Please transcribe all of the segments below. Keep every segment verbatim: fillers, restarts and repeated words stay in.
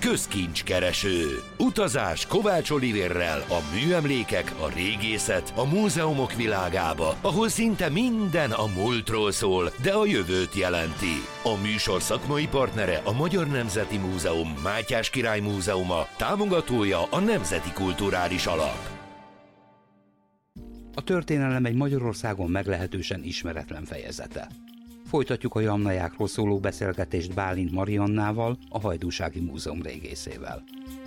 Közkincskereső. Utazás Kovács Olivérrel a műemlékek, a régészet, a múzeumok világába, ahol szinte minden a múltról szól, de a jövőt jelenti. A műsor szakmai partnere a Magyar Nemzeti Múzeum, Mátyás Király Múzeuma, támogatója a Nemzeti Kulturális Alap. A történelem egy Magyarországon meglehetősen ismeretlen fejezete. Folytatjuk a jamnajákról szóló beszélgetést Bálint Mariannával, a Hajdúsági Múzeum régészével.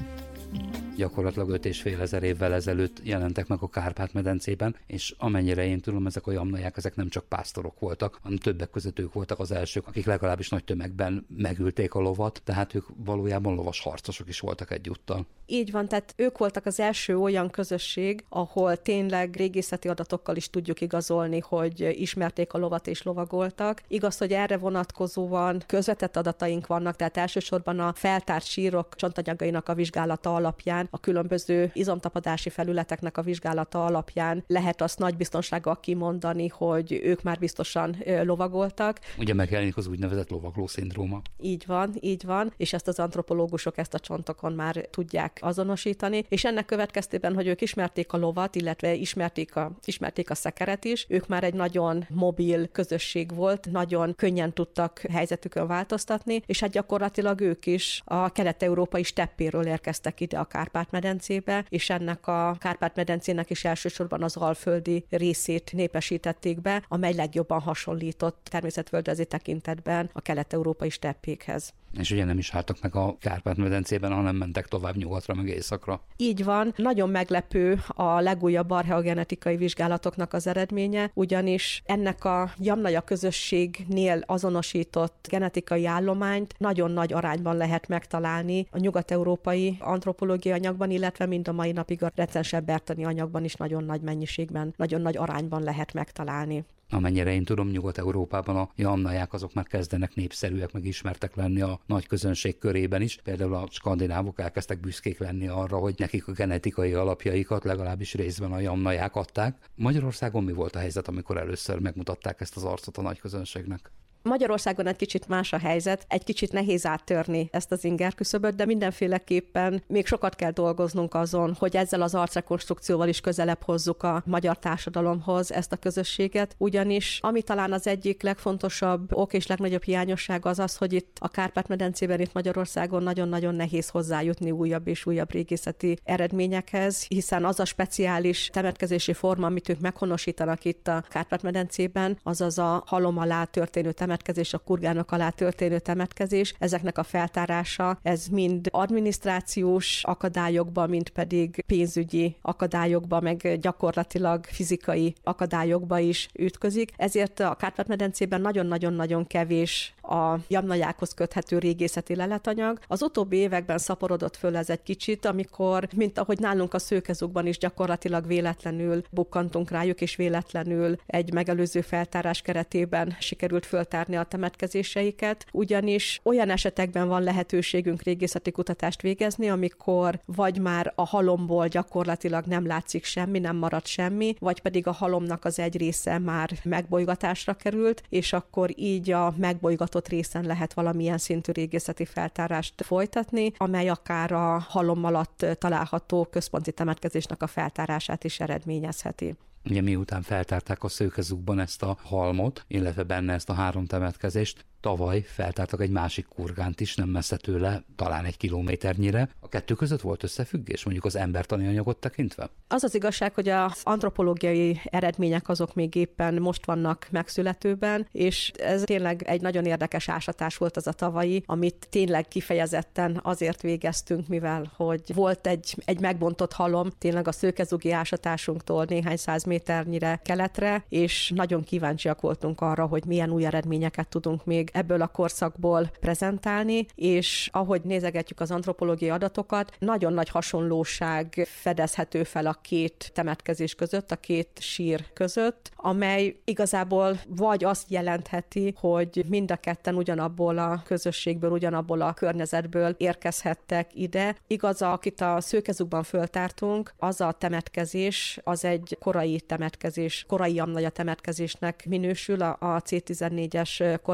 Gyakorlatilag öt és fél ezer évvel ezelőtt jelentek meg a Kárpát-medencében, és amennyire én tudom, ezek a jamnaják, ezek nem csak pásztorok voltak, hanem többek között ők voltak az elsők, akik legalábbis nagy tömegben megülték a lovat, tehát ők valójában lovas harcosok is voltak egyúttal. Így van, tehát ők voltak az első olyan közösség, ahol tényleg régészeti adatokkal is tudjuk igazolni, hogy ismerték a lovat és lovagoltak. Igaz, hogy erre vonatkozóan közvetett adataink vannak, tehát elsősorban a feltárt sírok csontanyagainak a vizsgálata alapján, a különböző izomtapadási felületeknek a vizsgálata alapján lehet azt nagy biztonsággal kimondani, hogy ők már biztosan lovagoltak. Ugye megjelenik az úgynevezett lovagló-szindróma. Így van, így van, és ezt az antropológusok ezt a csontokon már tudják azonosítani, és ennek következtében, hogy ők ismerték a lovat, illetve ismerték a, ismerték a szekeret is, ők már egy nagyon mobil közösség volt, nagyon könnyen tudtak helyzetükön változtatni, és hát gyakorlatilag ők is a kelet-európai steppéről érkeztek ide a Kárpát-medencébe, és ennek a Kárpát-medencének is elsősorban az alföldi részét népesítették be, amely legjobban hasonlított természetföldrajzi tekintetben a kelet-európai steppékhez. És ugye nem is álltak meg a Kárpát-medencében, hanem mentek tovább nyugatra, meg északra. Így van. Nagyon meglepő a legújabb archeogenetikai vizsgálatoknak az eredménye, ugyanis ennek a jamnaja közösségnél azonosított genetikai állományt nagyon nagy arányban lehet megtalálni a nyugat-európai antropológiai anyagban, illetve mind a mai napig a recensebb bertani anyagban is nagyon nagy mennyiségben, nagyon nagy arányban lehet megtalálni. Amennyire én tudom, Nyugat-Európában a jamnaják azok már kezdenek népszerűek, meg ismertek lenni a nagy közönség körében is. Például a skandinávok elkezdtek büszkék lenni arra, hogy nekik a genetikai alapjaikat legalábbis részben a jamnaják adták. Magyarországon mi volt a helyzet, amikor először megmutatták ezt az arcot a nagy közönségnek? Magyarországon egy kicsit más a helyzet, egy kicsit nehéz áttörni ezt az ingerküszöböt, de mindenféleképpen még sokat kell dolgoznunk azon, hogy ezzel az arcrekonstrukcióval is közelebb hozzuk a magyar társadalomhoz ezt a közösséget, ugyanis ami talán az egyik legfontosabb ok és legnagyobb hiányosság az az, hogy itt a Kárpát-medencében, itt Magyarországon nagyon-nagyon nehéz hozzájutni újabb és újabb régészeti eredményekhez, hiszen az a speciális temetkezési forma, amit ők meghonosítanak itt a Kárpát-medencében, azaz a halom alá történő temetkezés, a kurgánok alá történő temetkezés, ezeknek a feltárása, ez mind adminisztrációs akadályokba, mind pedig pénzügyi akadályokba, meg gyakorlatilag fizikai akadályokba is ütközik. Ezért a Kárpát-medencében nagyon-nagyon-nagyon kevés a jamnajákhoz köthető régészeti leletanyag. Az utóbbi években szaporodott föl ez egy kicsit, amikor, mint ahogy nálunk a Szőkezugban is gyakorlatilag véletlenül bukkantunk rájuk, és véletlenül egy megelőző feltárás keretében sikerült föltárni a temetkezéseiket, ugyanis olyan esetekben van lehetőségünk régészeti kutatást végezni, amikor vagy már a halomból gyakorlatilag nem látszik semmi, nem marad semmi, vagy pedig a halomnak az egy része már megbolygatásra került, és akkor így a megbolygatott részen lehet valamilyen szintű régészeti feltárást folytatni, amely akár a halom alatt található központi temetkezésnek a feltárását is eredményezheti. Ugye miután feltárták a Szőkezugban ezt a halmot, illetve benne ezt a három temetkezést, tavaly feltártak egy másik kurgánt is, nem messze tőle, talán egy kilométernyire. A kettő között volt összefüggés, mondjuk az embertani anyagot tekintve? Az az igazság, hogy az antropológiai eredmények azok még éppen most vannak megszületőben, és ez tényleg egy nagyon érdekes ásatás volt az a tavalyi, amit tényleg kifejezetten azért végeztünk, mivel hogy volt egy, egy megbontott halom, tényleg a szőkezugi ásatásunktól néhány száz méternyire keletre, és nagyon kíváncsiak voltunk arra, hogy milyen új eredményeket tudunk még ebből a korszakból prezentálni, és ahogy nézegetjük az antropológiai adatokat, nagyon nagy hasonlóság fedezhető fel a két temetkezés között, a két sír között, amely igazából vagy azt jelentheti, hogy mind a ketten ugyanabból a közösségből, ugyanabból a környezetből érkezhettek ide. Igaz, akit a Szőkezugban föltártunk, az a temetkezés, az egy korai temetkezés, korai jamnaja temetkezésnek minősül, a cé tizennégyes kormeghatározat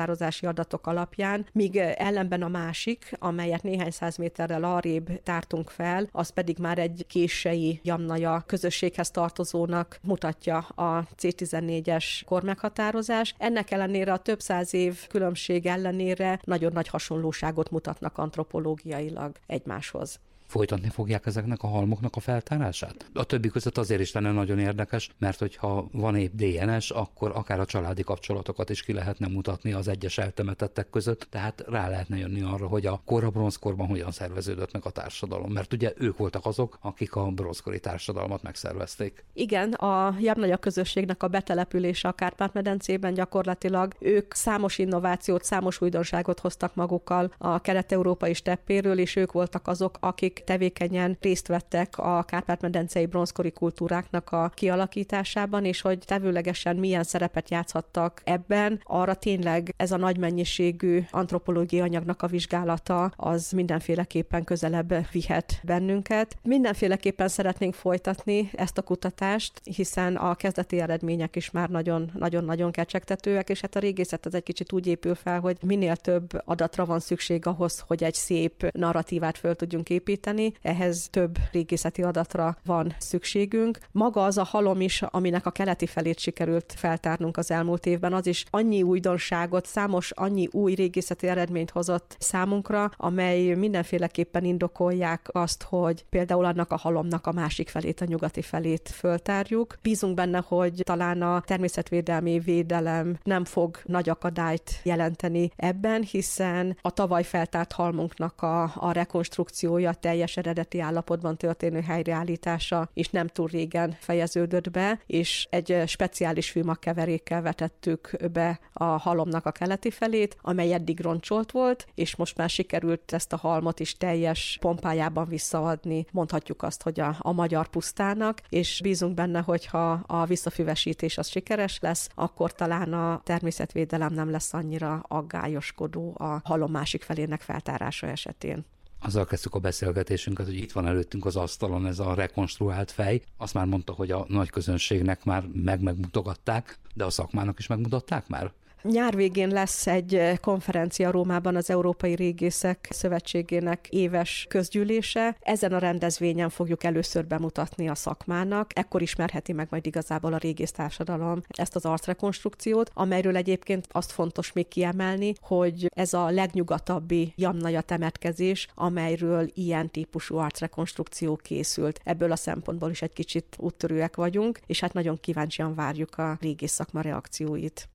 kormeghatározási adatok alapján, míg ellenben a másik, amelyet néhány száz méterrel arrébb tártunk fel, az pedig már egy kései Jamnaja közösséghez tartozónak mutatja a cé tizennégyes kormeghatározás. Ennek ellenére a több száz év különbség ellenére nagyon nagy hasonlóságot mutatnak antropológiailag egymáshoz. Folytatni fogják ezeknek a halmoknak a feltárását? A többi között azért is lenne nagyon érdekes, mert hogyha van épp dé en es, akkor akár a családi kapcsolatokat is ki lehetne mutatni az egyes eltemetettek között, tehát rá lehetne jönni arra, hogy a kora bronzkorban hogyan szerveződött meg a társadalom, mert ugye ők voltak azok, akik a bronzkori társadalmat megszervezték. Igen, a Jamnaja közösségnek a betelepülése a Kárpát-medencében gyakorlatilag ők számos innovációt, számos újdonságot hoztak magukkal a kelet-európai steppéről, és ők voltak azok, akik tevékenyen részt vettek a kárpát-medencei bronzkori kultúráknak a kialakításában, és hogy tevőlegesen milyen szerepet játszhattak ebben, arra tényleg ez a nagy mennyiségű antropológiai anyagnak a vizsgálata az mindenféleképpen közelebb vihet bennünket. Mindenféleképpen szeretnénk folytatni ezt a kutatást, hiszen a kezdeti eredmények is már nagyon-nagyon kecsegtetőek, és hát a régészet az egy kicsit úgy épül fel, hogy minél több adatra van szükség ahhoz, hogy egy szép narratívát föl tudjunk építeni. Ehhez több régészeti adatra van szükségünk. Maga az a halom is, aminek a keleti felét sikerült feltárnunk az elmúlt évben, az is annyi újdonságot, számos annyi új régészeti eredményt hozott számunkra, amely mindenféleképpen indokolják azt, hogy például annak a halomnak a másik felét, a nyugati felét föltárjuk. Bízunk benne, hogy talán a természetvédelmi védelem nem fog nagy akadályt jelenteni ebben, hiszen a tavaly feltárt halmunknak a, a rekonstrukciója, teljes eredeti állapotban történő helyreállítása is nem túl régen fejeződött be, és egy speciális fűmagkeverékkel vetettük be a halomnak a keleti felét, amely eddig roncsolt volt, és most már sikerült ezt a halmot is teljes pompájában visszaadni, mondhatjuk azt, hogy a, a magyar pusztának, és bízunk benne, hogyha a visszafüvesítés az sikeres lesz, akkor talán a természetvédelem nem lesz annyira aggályoskodó a halom másik felének feltárása esetén. Azzal kezdtük a beszélgetésünket, hogy itt van előttünk az asztalon ez a rekonstruált fej. Azt már mondta, hogy a nagy közönségnek már meg-megmutogatták, de a szakmának is megmutatták már? Nyár végén lesz egy konferencia Rómában az Európai Régészek Szövetségének éves közgyűlése. Ezen a rendezvényen fogjuk először bemutatni a szakmának. Ekkor ismerheti meg majd igazából a régésztársadalom ezt az arcrekonstrukciót, amelyről egyébként azt fontos még kiemelni, hogy ez a legnyugatabbi Jamnaja temetkezés, amelyről ilyen típusú arcrekonstrukció készült. Ebből a szempontból is egy kicsit úttörőek vagyunk, és hát nagyon kíváncsian várjuk a régész szakma reakcióit.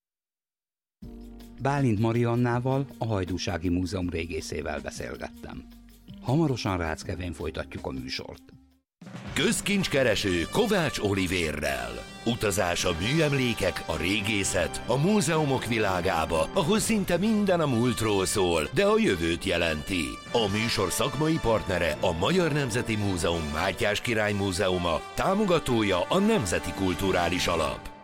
Bálint Mariannával, a Hajdúsági Múzeum régészével beszélgettem. Hamarosan Ráckevén folytatjuk a műsort. Közkincskereső Kovács Olivérrel. Utazás a műemlékek, a régészet, a múzeumok világába, ahol szinte minden a múltról szól, de a jövőt jelenti. A műsor szakmai partnere a Magyar Nemzeti Múzeum Mátyás Király Múzeuma, támogatója a Nemzeti Kulturális Alap.